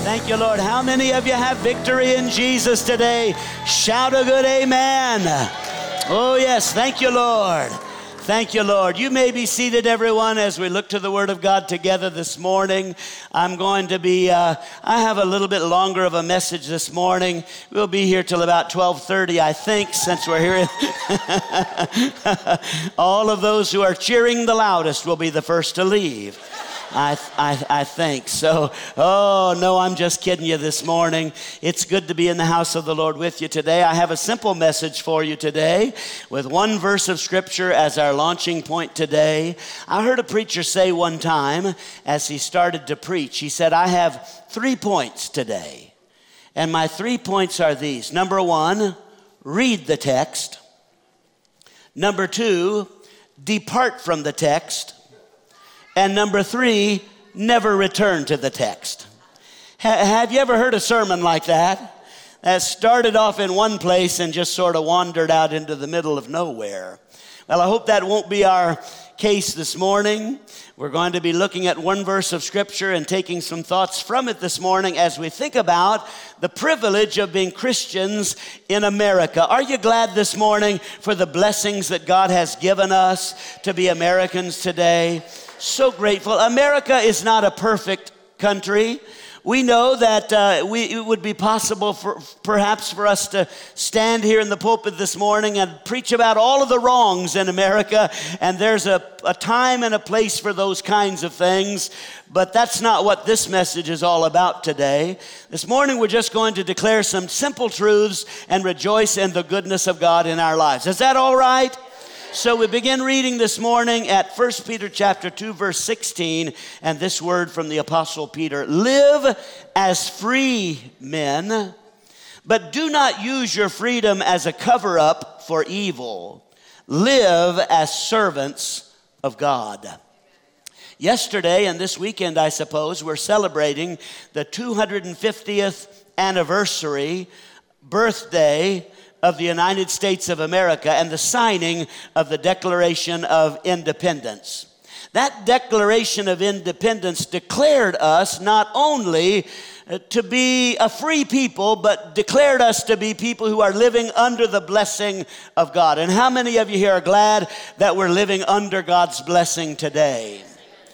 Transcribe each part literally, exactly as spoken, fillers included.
Thank you, Lord. How many of you have victory in Jesus today? Shout a good amen. Oh, yes. Thank you, Lord. Thank you, Lord. You may be seated, everyone, as we look to the Word of God together this morning. I'm going to be, uh, I have a little bit longer of a message this morning. We'll be here till about twelve thirty, I think, since we're here. All of those who are cheering the loudest will be the first to leave. I, I, I think so. Oh, no, I'm just kidding you this morning. It's good to be in the house of the Lord with you today. I have a simple message for you today with one verse of Scripture as our launching point today. I heard a preacher say one time as he started to preach, he said, I have three points today. And my three points are these. Number one, read the text. Number two, depart from the text. And number three, never return to the text. Ha- have you ever heard a sermon like that? That started off in one place and just sort of wandered out into the middle of nowhere. Well, I hope that won't be our case this morning. We're going to be looking at one verse of Scripture and taking some thoughts from it this morning as we think about the privilege of being Christians in America. Are you glad this morning for the blessings that God has given us to be Americans today? So grateful. America is not a perfect country. We know that uh, we, it would be possible for perhaps for us to stand here in the pulpit this morning and preach about all of the wrongs in America, and there's a, a time and a place for those kinds of things, but that's not what this message is all about today. This morning we're just going to declare some simple truths and rejoice in the goodness of God in our lives. Is that all right? So we begin reading this morning at First Peter chapter two, verse sixteen, and this word from the Apostle Peter. Live as free men, but do not use your freedom as a cover-up for evil. Live as servants of God. Yesterday and this weekend, I suppose, we're celebrating the two hundred fiftieth anniversary birthday of the United States of America and the signing of the Declaration of Independence. That Declaration of Independence declared us not only to be a free people, but declared us to be people who are living under the blessing of God. And how many of you here are glad that we're living under God's blessing today?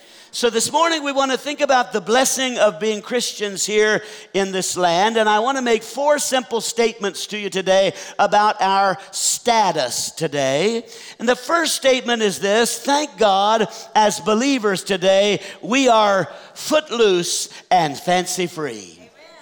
So this morning we want to think about the blessing of being Christians here in this land, and I want to make four simple statements to you today about our status today. And the first statement is this: thank God, as believers today, we are footloose and fancy-free.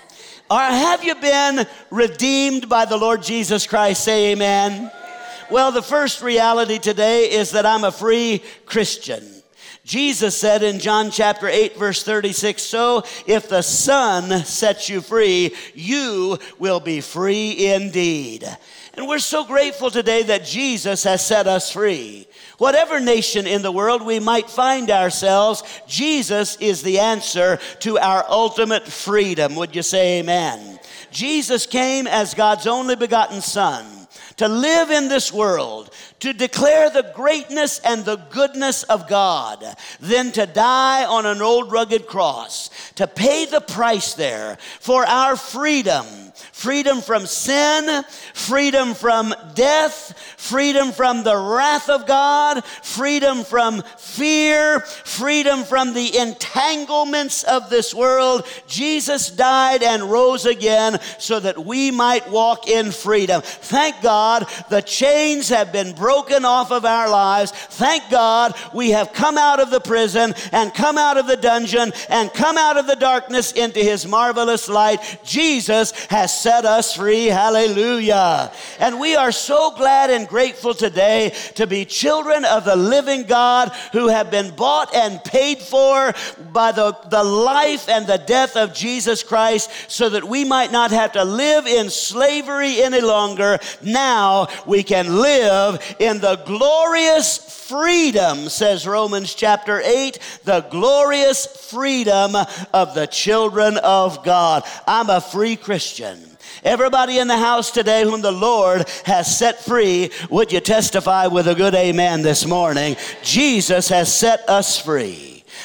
Or have you been redeemed by the Lord Jesus Christ? Say amen. Well, the first reality today is that I'm a free Christian. Jesus said in John chapter eight, verse thirty-six, so if the Son sets you free, you will be free indeed. And we're so grateful today that Jesus has set us free. Whatever nation in the world we might find ourselves, Jesus is the answer to our ultimate freedom. Would you say amen? Jesus came as God's only begotten Son to live in this world, to declare the greatness and the goodness of God, then to die on an old rugged cross, to pay the price there for our freedom. Freedom from sin, freedom from death, freedom from the wrath of God, freedom from fear, freedom from the entanglements of this world. Jesus died and rose again so that we might walk in freedom. Thank God the chains have been broken off of our lives. Thank God we have come out of the prison and come out of the dungeon and come out of the darkness into His marvelous light. Jesus has set us free. Hallelujah. And we are so glad and grateful today to be children of the living God who have been bought and paid for by the, the life and the death of Jesus Christ so that we might not have to live in slavery any longer. Now we can live in the glorious freedom, says Romans chapter eight, the glorious freedom of the children of God. I'm a free Christian. Everybody in the house today whom the Lord has set free, would you testify with a good amen this morning? Jesus has set us free.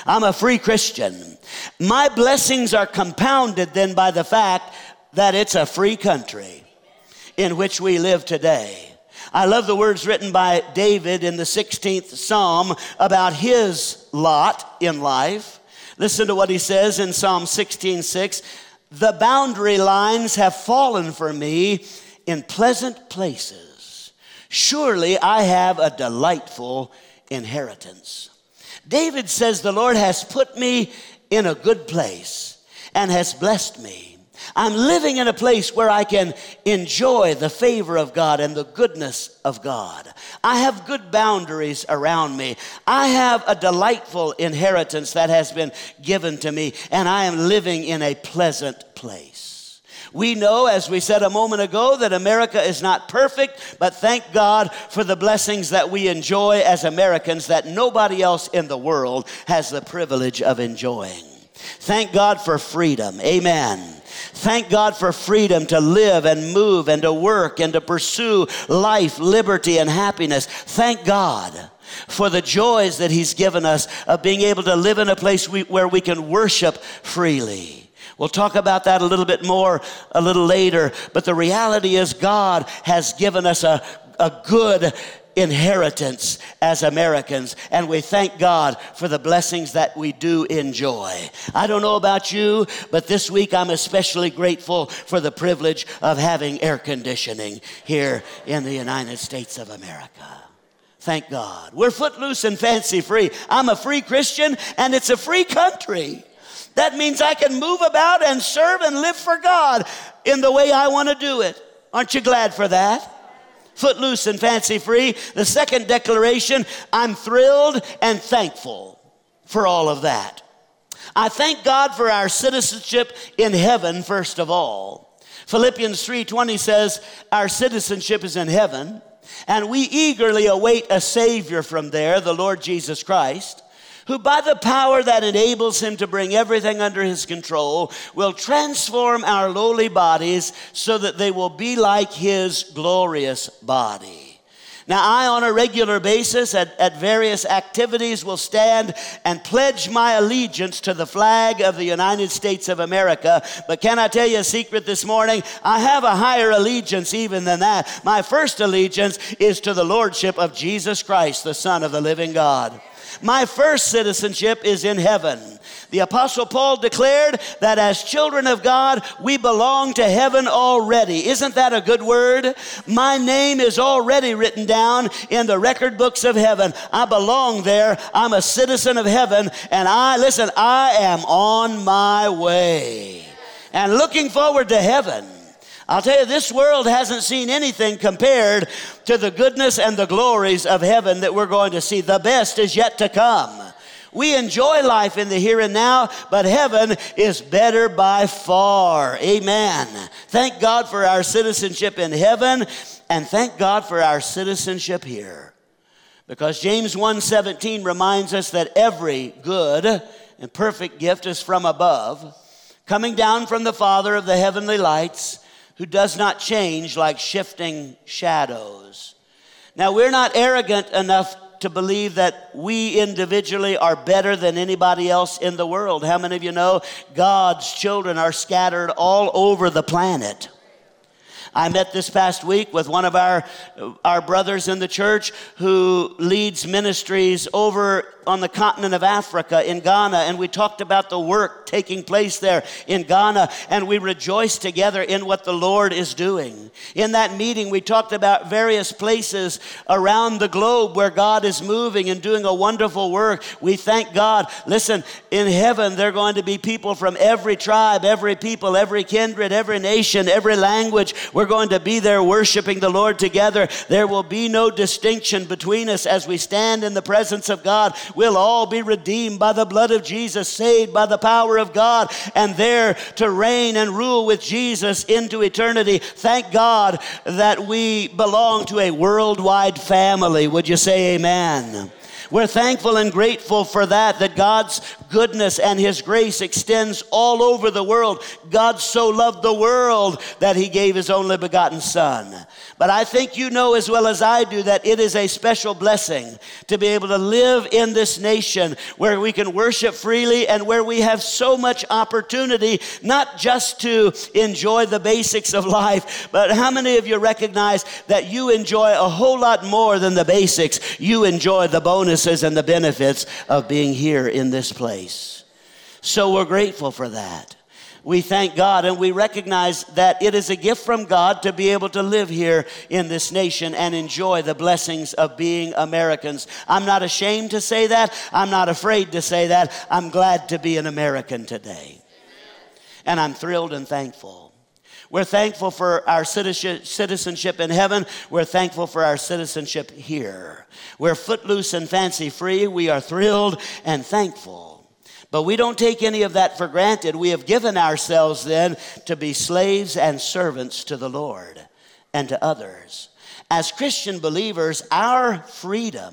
I'm a free Christian. My blessings are compounded then by the fact that it's a free country in which we live today. I love the words written by David in the sixteenth Psalm about his lot in life. Listen to what he says in Psalm sixteen six. The boundary lines have fallen for me in pleasant places. Surely I have a delightful inheritance. David says the Lord has put me in a good place and has blessed me. I'm living in a place where I can enjoy the favor of God and the goodness of God. I have good boundaries around me. I have a delightful inheritance that has been given to me, and I am living in a pleasant place. We know, as we said a moment ago, that America is not perfect, but thank God for the blessings that we enjoy as Americans that nobody else in the world has the privilege of enjoying. Thank God for freedom. Amen. Thank God for freedom to live and move and to work and to pursue life, liberty, and happiness. Thank God for the joys that He's given us of being able to live in a place we, where we can worship freely. We'll talk about that a little bit more a little later, but the reality is God has given us a, a good inheritance as Americans, and we thank God for the blessings that we do enjoy. I don't know about you, but this week I'm especially grateful for the privilege of having air conditioning here in the United States of America. Thank God. We're footloose and fancy free. I'm a free Christian, and it's a free country. That means I can move about and serve and live for God in the way I want to do it. Aren't you glad for that? Footloose and fancy free. The second declaration, I'm thrilled and thankful for all of that. I thank God for our citizenship in heaven, first of all. Philippians three twenty says, our citizenship is in heaven, and we eagerly await a Savior from there, the Lord Jesus Christ, who by the power that enables him to bring everything under his control will transform our lowly bodies so that they will be like his glorious body. Now, I, on a regular basis at, at various activities, will stand and pledge my allegiance to the flag of the United States of America. But can I tell you a secret this morning? I have a higher allegiance even than that. My first allegiance is to the Lordship of Jesus Christ, the Son of the living God. My first citizenship is in heaven. The Apostle Paul declared that as children of God, we belong to heaven already. Isn't that a good word? My name is already written down in the record books of heaven. I belong there. I'm a citizen of heaven. And I, listen, I am on my way and looking forward to heaven. I'll tell you, this world hasn't seen anything compared to the goodness and the glories of heaven that we're going to see. The best is yet to come. We enjoy life in the here and now, but heaven is better by far. Amen. Thank God for our citizenship in heaven, and thank God for our citizenship here. Because James one seventeen reminds us that every good and perfect gift is from above, coming down from the Father of the heavenly lights, who does not change like shifting shadows. Now, we're not arrogant enough to believe that we individually are better than anybody else in the world. How many of you know God's children are scattered all over the planet? I met this past week with one of our, our brothers in the church who leads ministries over on the continent of Africa in Ghana, and we talked about the work taking place there in Ghana, and we rejoiced together in what the Lord is doing. In that meeting, we talked about various places around the globe where God is moving and doing a wonderful work. We thank God. Listen, in heaven, there are going to be people from every tribe, every people, every kindred, every nation, every language. We're going to be there worshiping the Lord together. There will be no distinction between us as we stand in the presence of God. We'll all be redeemed by the blood of Jesus, saved by the power of God, and there to reign and rule with Jesus into eternity. Thank God that we belong to a worldwide family. Would you say amen? We're thankful and grateful for that, that God's goodness and his grace extends all over the world. God so loved the world that he gave his only begotten Son. But I think you know as well as I do that it is a special blessing to be able to live in this nation where we can worship freely and where we have so much opportunity, not just to enjoy the basics of life, but how many of you recognize that you enjoy a whole lot more than the basics? You enjoy the bonuses and the benefits of being here in this place. So we're grateful for that. We thank God and we recognize that it is a gift from God to be able to live here in this nation and enjoy the blessings of being Americans. I'm not ashamed to say that. I'm not afraid to say that. I'm glad to be an American today. And I'm thrilled and thankful. We're thankful for our citizenship in heaven. We're thankful for our citizenship here. We're footloose and fancy free. We are thrilled and thankful. But we don't take any of that for granted. We have given ourselves then to be slaves and servants to the Lord and to others. As Christian believers, our freedom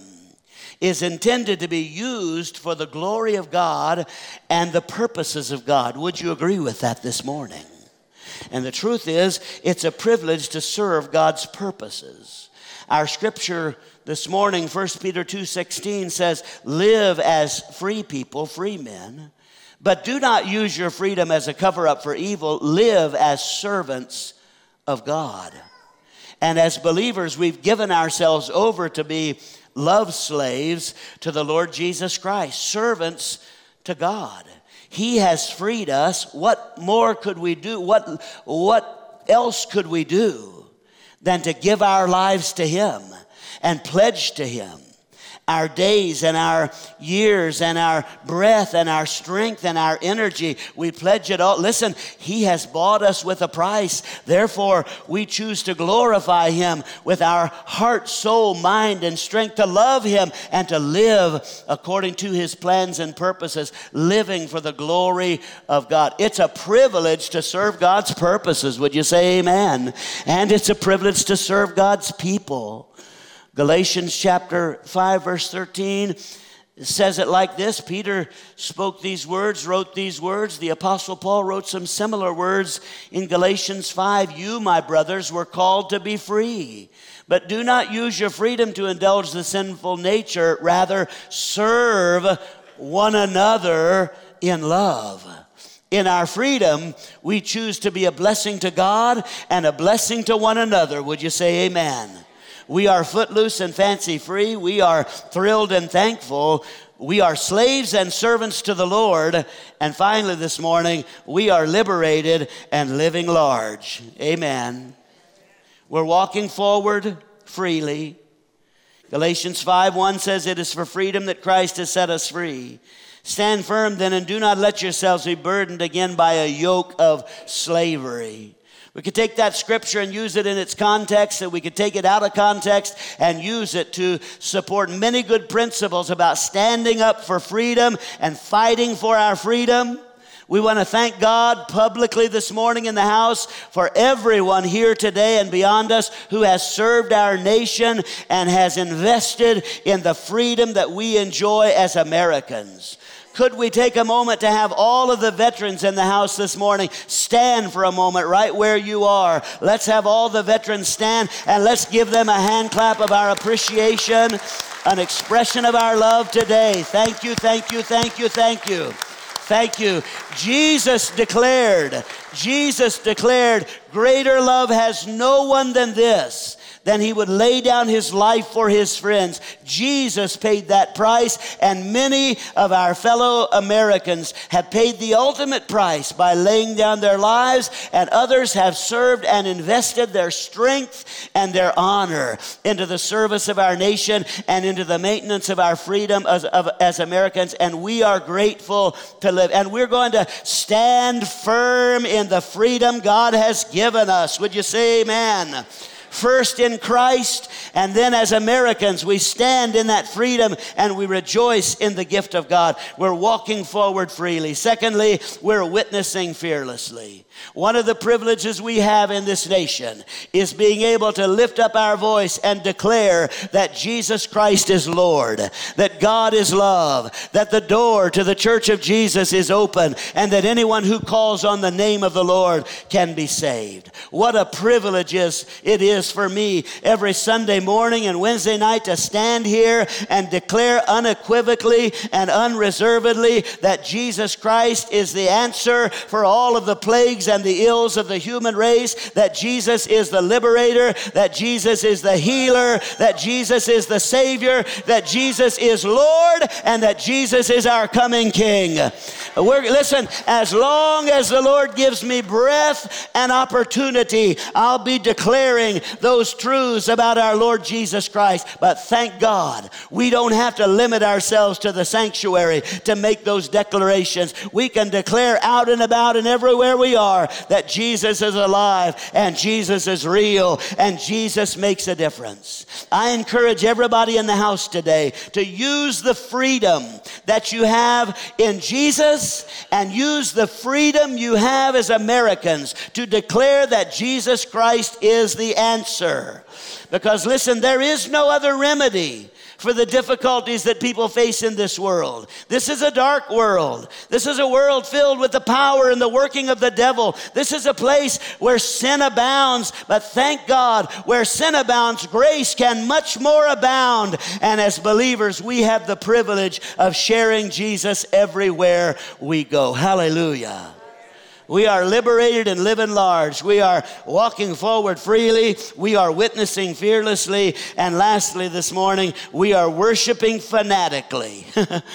is intended to be used for the glory of God and the purposes of God. Would you agree with that this morning? And the truth is, it's a privilege to serve God's purposes. Our scripture this morning, First Peter two sixteen says, live as free people, free men, but do not use your freedom as a cover-up for evil. Live as servants of God. And as believers, we've given ourselves over to be love slaves to the Lord Jesus Christ, servants to God. He has freed us. What more could we do? What, what else could we do than to give our lives to him and pledge to him our days and our years and our breath and our strength and our energy? We pledge it all. Listen, he has bought us with a price. Therefore, we choose to glorify him with our heart, soul, mind, and strength, to love him and to live according to his plans and purposes, living for the glory of God. It's a privilege to serve God's purposes. Would you say amen? And it's a privilege to serve God's people. Galatians chapter five, verse thirteen says it like this. Peter spoke these words, wrote these words. The Apostle Paul wrote some similar words in Galatians five. You, my brothers, were called to be free, but do not use your freedom to indulge the sinful nature. Rather, serve one another in love. In our freedom, we choose to be a blessing to God and a blessing to one another. Would you say amen? We are footloose and fancy free. We are thrilled and thankful. We are slaves and servants to the Lord. And finally this morning, we are liberated and living large. Amen. We're walking forward freely. Galatians five one says, it is for freedom that Christ has set us free. Stand firm then and do not let yourselves be burdened again by a yoke of slavery. We could take that scripture and use it in its context, and we could take it out of context and use it to support many good principles about standing up for freedom and fighting for our freedom. We want to thank God publicly this morning in the house for everyone here today and beyond us who has served our nation and has invested in the freedom that we enjoy as Americans. Could we take a moment to have all of the veterans in the house this morning stand for a moment right where you are? Let's have all the veterans stand and let's give them a hand clap of our appreciation, an expression of our love today. Thank you, thank you, thank you, thank you. Thank you. Jesus declared, Jesus declared, greater love has no one than this, than he would lay down his life for his friends. Jesus paid that price, and many of our fellow Americans have paid the ultimate price by laying down their lives, and others have served and invested their strength and their honor into the service of our nation and into the maintenance of our freedom as, of, as Americans, and we are grateful to live. And we're going to stand firm in the freedom God has given us. Would you say amen? First in Christ, and then as Americans, we stand in that freedom and we rejoice in the gift of God. We're walking forward freely. Secondly, we're witnessing fearlessly. One of the privileges we have in this nation is being able to lift up our voice and declare that Jesus Christ is Lord, that God is love, that the door to the church of Jesus is open, and that anyone who calls on the name of the Lord can be saved. What a privilege is it is for me every Sunday morning and Wednesday night to stand here and declare unequivocally and unreservedly that Jesus Christ is the answer for all of the plagues and the ills of the human race, that Jesus is the liberator, that Jesus is the healer, that Jesus is the Savior, that Jesus is Lord, and that Jesus is our coming King. We're, listen, as long as the Lord gives me breath and opportunity, I'll be declaring those truths about our Lord Jesus Christ. But thank God, we don't have to limit ourselves to the sanctuary to make those declarations. We can declare out and about and everywhere we are that Jesus is alive and Jesus is real and Jesus makes a difference. I encourage everybody in the house today to use the freedom that you have in Jesus and use the freedom you have as Americans to declare that Jesus Christ is the answer. Because listen, there is no other remedy for the difficulties that people face in this world. This is a dark world. This is a world filled with the power and the working of the devil. This is a place where sin abounds, but thank God, where sin abounds, grace can much more abound. And as believers, we have the privilege of sharing Jesus everywhere we go. Hallelujah. We are liberated and living large. We are walking forward freely. We are witnessing fearlessly. And lastly this morning, we are worshiping fanatically.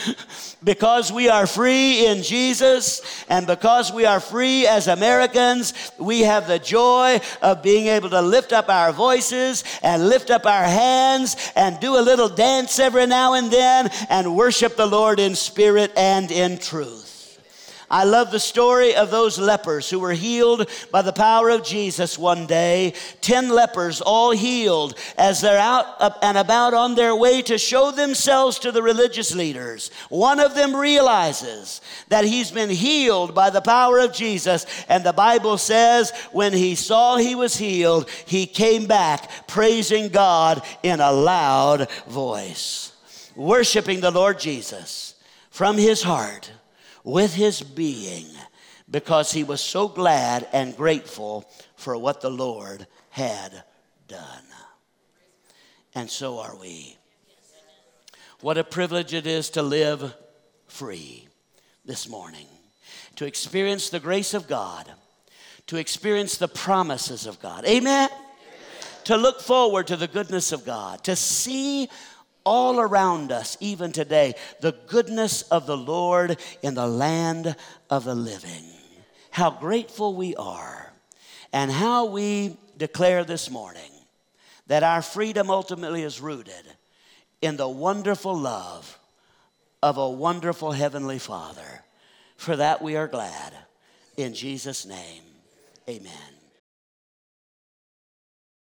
Because we are free in Jesus and because we are free as Americans, we have the joy of being able to lift up our voices and lift up our hands and do a little dance every now and then and worship the Lord in spirit and in truth. I love the story of those lepers who were healed by the power of Jesus one day. Ten lepers all healed as they're out and about on their way to show themselves to the religious leaders. One of them realizes that he's been healed by the power of Jesus. And the Bible says when he saw he was healed, he came back praising God in a loud voice, worshiping the Lord Jesus from his heart, with his being, because he was so glad and grateful for what the Lord had done. And so are we. What a privilege it is to live free this morning, to experience the grace of God, to experience the promises of God. Amen? Amen. To look forward to the goodness of God, to see all around us, even today, the goodness of the Lord in the land of the living. How grateful we are, and how we declare this morning that our freedom ultimately is rooted in the wonderful love of a wonderful Heavenly Father. For that we are glad. In Jesus' name, amen.